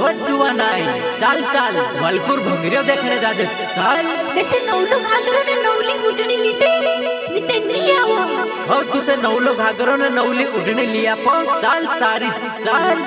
जुआ नाही चाल चाल भलपूर भंगरियो देखणे जाते चाल वैसे नवलो घागरो ने नवली उडणी लीते नीते नहीं आवो हो तुसे नवलो घागरो ने नवली उडणी लिया पण चाल तारी चाल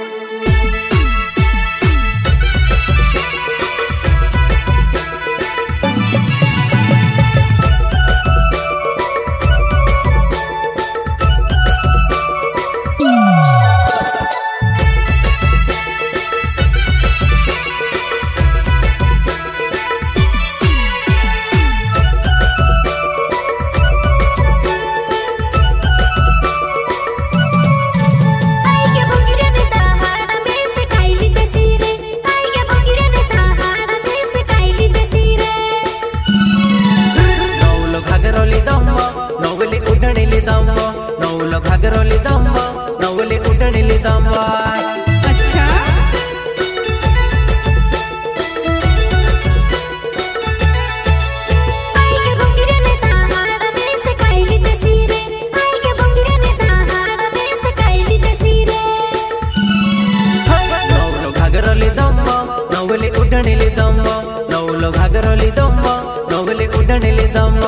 घागरोली दम्ब नवली उडणीली दम्ब अच्छा आई के बंगिरे ने ताहाड़ा में से काईली तस्वीरे आई के बंगिरे ने ताहाड़ा में से काईली तस्वीरे नवलो घागरोली दम्ब नवली उडणीली दम्ब नवलो घागरोली दम्ब नवली उडणीली दम्ब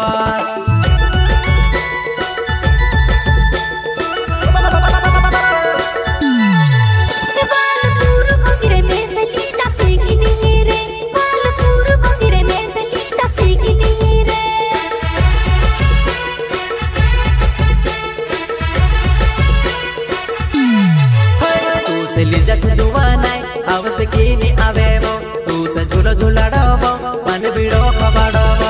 जस जुवा नाही आवश्यकीनी आवेवो तूच झुल झुलाडवो मन बिडो खबाडवो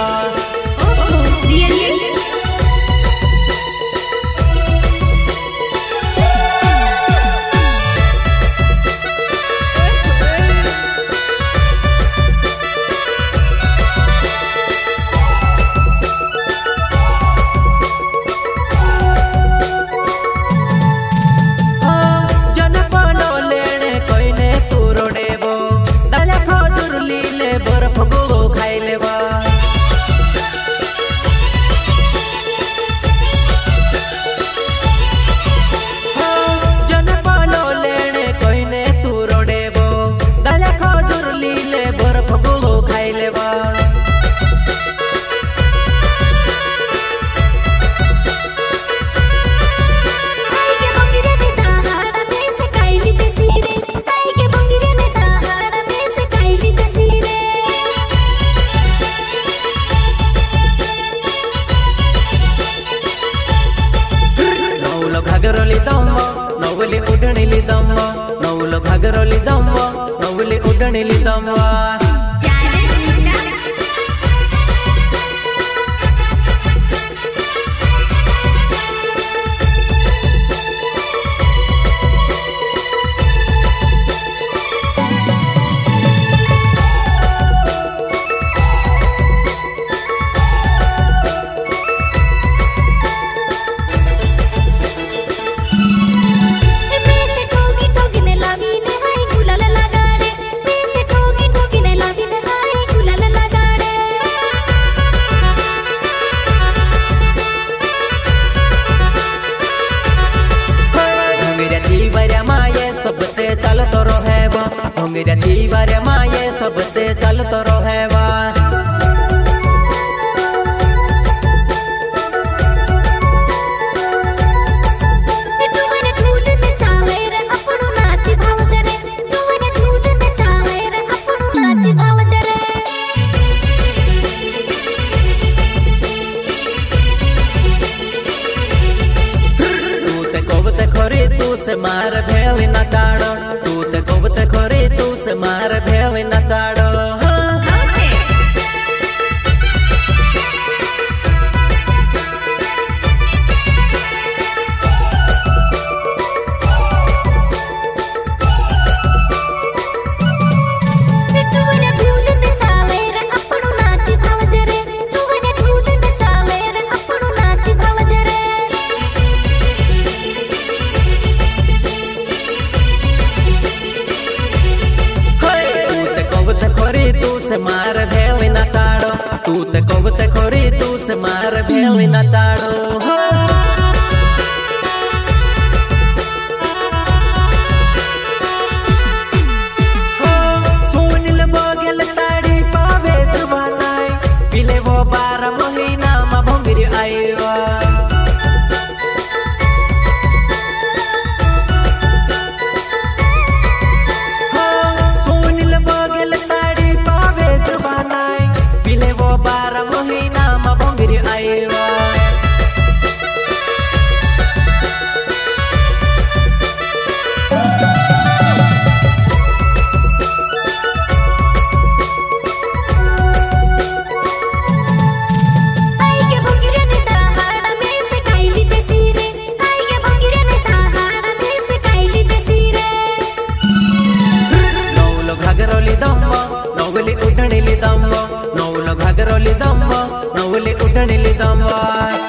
घागरोली दम्ब नवली उडणीली दम्ब नवलो घागरोली दम्ब नवली उडणीली दम्ब सबते चलतो रहेवा मेरा दीवार माये सबते चलतो रहेवा तू से मार भेली नचाड़ो तू ते कोबते खोरी तू से मार भेली नचाड़ो से मार भेली नचाड़ो तू ते कोबते खोरी तू से मार भेली नचाड़ो दम्बो नौलो घागरोली दम्बो नौले उडणीली दम्बो